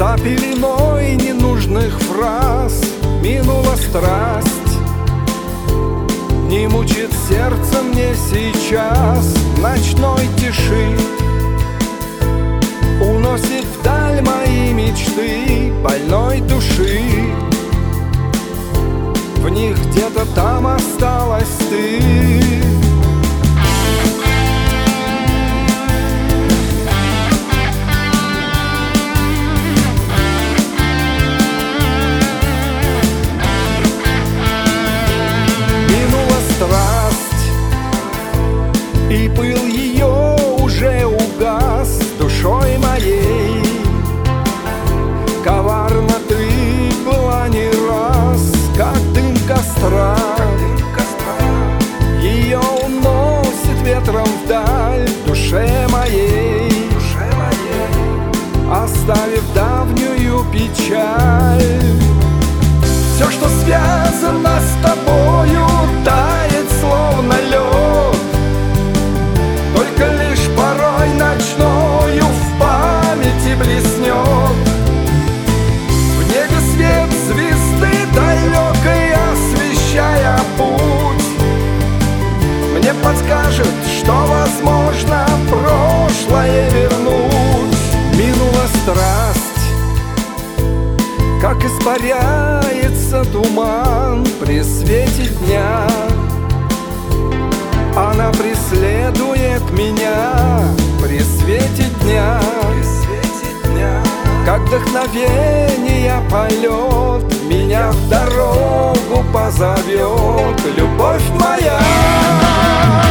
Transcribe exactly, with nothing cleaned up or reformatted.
За пеленой ненужных фраз минула страсть. Не мучит сердце мне сейчас ночной тиши. Уносит вдаль мои мечты больной души. В них где-то там осталась ты. Минула страсть, и пыл ее уже угас душой моей. Коварна ты была не раз, как дым костра. Ее уносит ветром вдаль душе моей, оставив давнюю печаль. Все, что связано с тобою, тает словно лед. Только лишь порой ночною в памяти блеснет. В небе свет звезды далекой, освещая путь, мне подскажет, что возможно прошлое вернуть. Минула страсть, как испаряется туман при свете дня. Она преследует меня при свете дня, как вдохновение полет меня в дорогу позовет. Любовь моя,